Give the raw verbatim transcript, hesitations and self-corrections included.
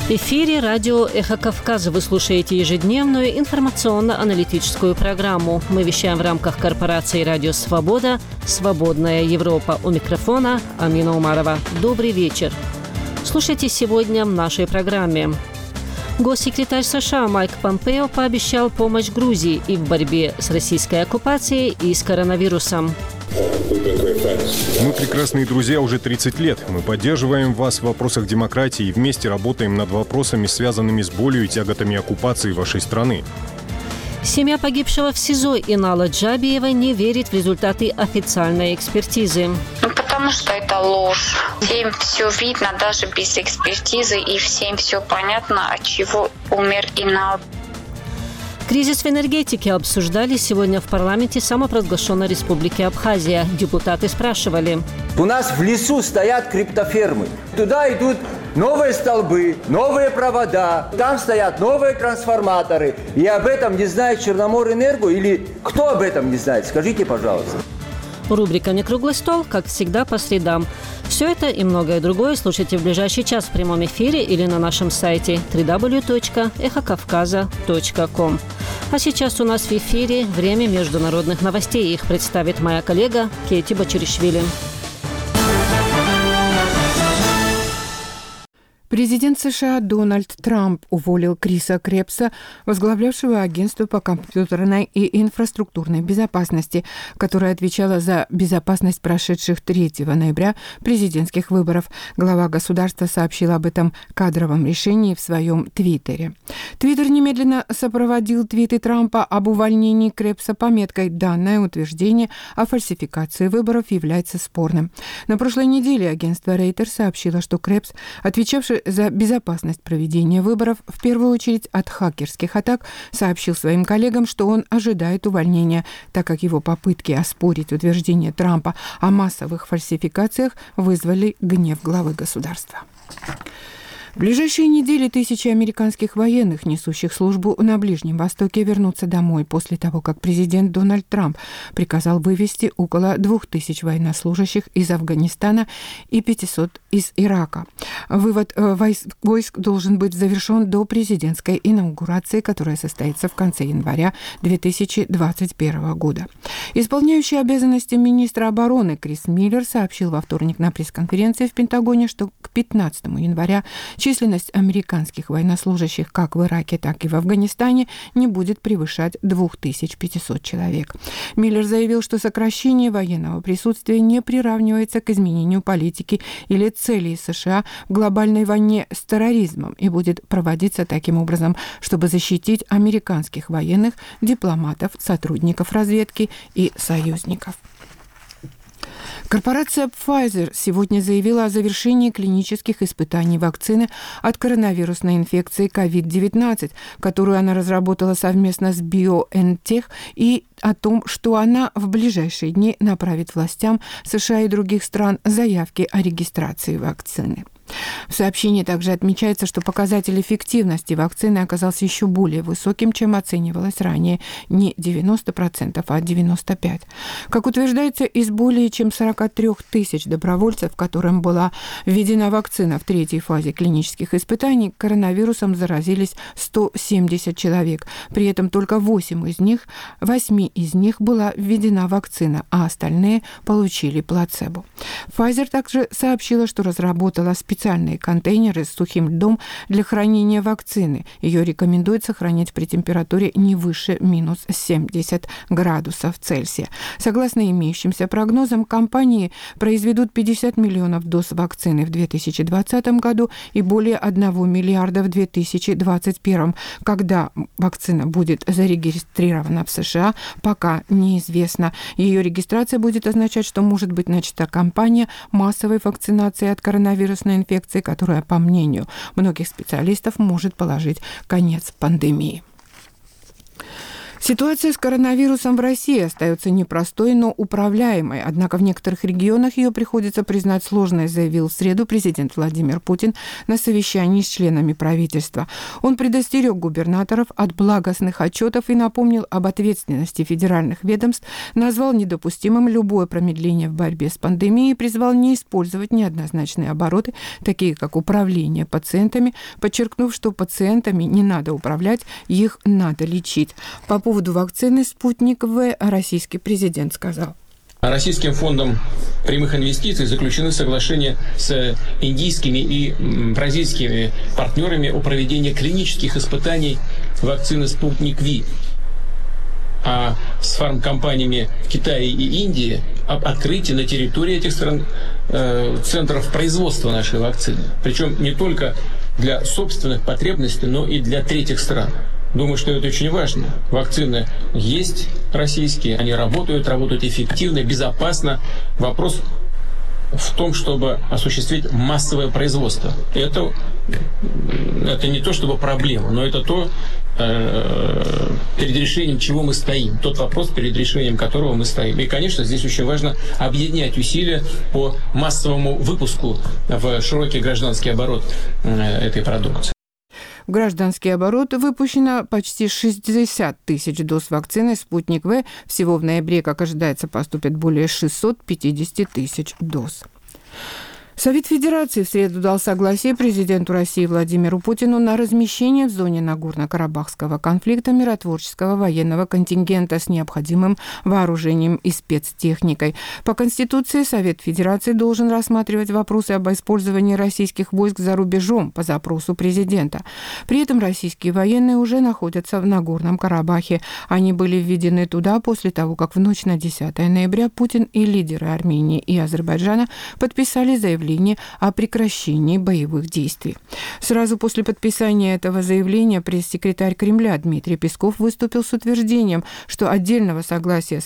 В эфире радио «Эхо Кавказа». Вы слушаете ежедневную информационно-аналитическую программу. Мы вещаем в рамках корпорации «Радио Свобода», «Свободная Европа». У микрофона Амина Умарова. Добрый вечер. Слушайте сегодня в нашей программе. Госсекретарь США Майк Помпео пообещал помощь Грузии и в борьбе с российской оккупацией и с коронавирусом. Мы прекрасные друзья уже тридцать лет. Мы поддерживаем вас в вопросах демократии и вместе работаем над вопросами, связанными с болью и тяготами оккупации вашей страны. Семья погибшего в СИЗО Инала Джабиева не верит в результаты официальной экспертизы. Потому что это ложь. Всем все видно, даже без экспертизы, и всем все понятно, от чего умер Инал. Кризис в энергетике обсуждали сегодня в парламенте самопровозглашенной Республики Абхазия. Депутаты спрашивали. У нас в лесу стоят криптофермы. Туда идут новые столбы, новые провода. Там стоят новые трансформаторы. И об этом не знает Черноморэнерго? Или кто об этом не знает? Скажите, пожалуйста. Рубрика «Не круглый стол», как всегда, по средам. Все это и многое другое слушайте в ближайший час в прямом эфире или на нашем сайте дабл ю дабл ю дабл ю точка эхо кавказа точка ком. А сейчас у нас в эфире время международных новостей. Их представит моя коллега Кейти Бачеришвили. Президент США Дональд Трамп уволил Криса Крепса, возглавлявшего агентство по компьютерной и инфраструктурной безопасности, которое отвечало за безопасность прошедших третьего ноября президентских выборов. Глава государства сообщил об этом кадровом решении в своем твиттере. Твиттер немедленно сопроводил твиты Трампа об увольнении Крепса пометкой «Данное утверждение о фальсификации выборов является спорным». На прошлой неделе агентство Reuters сообщило, что Крепс, отвечавший за безопасность проведения выборов, в первую очередь от хакерских атак, сообщил своим коллегам, что он ожидает увольнения, так как его попытки оспорить утверждение Трампа о массовых фальсификациях вызвали гнев главы государства. В ближайшие недели тысячи американских военных, несущих службу на Ближнем Востоке, вернутся домой после того, как президент Дональд Трамп приказал вывести около двух тысяч военнослужащих из Афганистана и пятисот из Ирака. Вывод войск должен быть завершен до президентской инаугурации, которая состоится в конце января две тысячи двадцать первого года. Исполняющий обязанности министра обороны Крис Миллер сообщил во вторник на пресс-конференции в Пентагоне, что к пятнадцатому января численность американских военнослужащих как в Ираке, так и в Афганистане не будет превышать две тысячи пятьсот человек. Миллер заявил, что сокращение военного присутствия не приравнивается к изменению политики или целей США в глобальной войне с терроризмом и будет проводиться таким образом, чтобы защитить американских военных, дипломатов, сотрудников разведки и союзников. Корпорация Pfizer сегодня заявила о завершении клинических испытаний вакцины от коронавирусной инфекции ковид девятнадцать, которую она разработала совместно с BioNTech, и о том, что она в ближайшие дни направит властям США и других стран заявки о регистрации вакцины. В сообщении также отмечается, что показатель эффективности вакцины оказался еще более высоким, чем оценивалось ранее, не девяносто процентов, а девяносто пять процентов. Как утверждается, из более чем сорок три тысяч добровольцев, которым была введена вакцина в третьей фазе клинических испытаний, коронавирусом заразились сто семьдесят человек. При этом только восемь из них, восемь из них была введена вакцина, а остальные получили плацебо. Pfizer также сообщила, что разработала специальную специальные контейнеры с сухим льдом для хранения вакцины. Ее рекомендуют сохранять при температуре не выше минус семьдесят градусов Цельсия. Согласно имеющимся прогнозам, компании произведут пятьдесят миллионов доз вакцины в две тысячи двадцатом году и более одного миллиарда в две тысячи двадцать первом. Когда вакцина будет зарегистрирована в США, пока неизвестно. Ее регистрация будет означать, что может быть начата кампания массовой вакцинации от коронавирусной инфекции, которая, по мнению многих специалистов, может положить конец пандемии. Ситуация с коронавирусом в России остается непростой, но управляемой. Однако в некоторых регионах ее приходится признать сложной, заявил в среду президент Владимир Путин на совещании с членами правительства. Он предостерег губернаторов от благостных отчетов и напомнил об ответственности федеральных ведомств, назвал недопустимым любое промедление в борьбе с пандемией и призвал не использовать неоднозначные обороты, такие как управление пациентами, подчеркнув, что пациентами не надо управлять, их надо лечить. По По поводу вакцины «Спутник В» российский президент сказал. Российским фондом прямых инвестиций заключены соглашения с индийскими и бразильскими партнерами о проведении клинических испытаний вакцины «Спутник Ви». А с фармкомпаниями в Китае и Индии об открытии на территории этих стран э, центров производства нашей вакцины. Причем не только для собственных потребностей, но и для третьих стран. Думаю, что это очень важно. Вакцины есть российские, они работают, работают эффективно, безопасно. Вопрос в том, чтобы осуществить массовое производство. Это, это не то чтобы проблема, но это то, э, перед решением чего мы стоим. Тот вопрос, перед решением которого мы стоим. И, конечно, здесь очень важно объединять усилия по массовому выпуску в широкий гражданский оборот э, этой продукции. В гражданский оборот выпущено почти шестьдесят тысяч доз вакцины «Спутник В». Всего в ноябре, как ожидается, поступит более шестьсот пятьдесят тысяч доз. Совет Федерации в среду дал согласие президенту России Владимиру Путину на размещение в зоне Нагорно-Карабахского конфликта миротворческого военного контингента с необходимым вооружением и спецтехникой. По Конституции Совет Федерации должен рассматривать вопросы об использовании российских войск за рубежом по запросу президента. При этом российские военные уже находятся в Нагорном Карабахе. Они были введены туда после того, как в ночь на десятое ноября Путин и лидеры Армении и Азербайджана подписали заявление о прекращении боевых действий. Сразу после подписания этого заявления пресс-секретарь Кремля Дмитрий Песков выступил с утверждением, что отдельного согласия с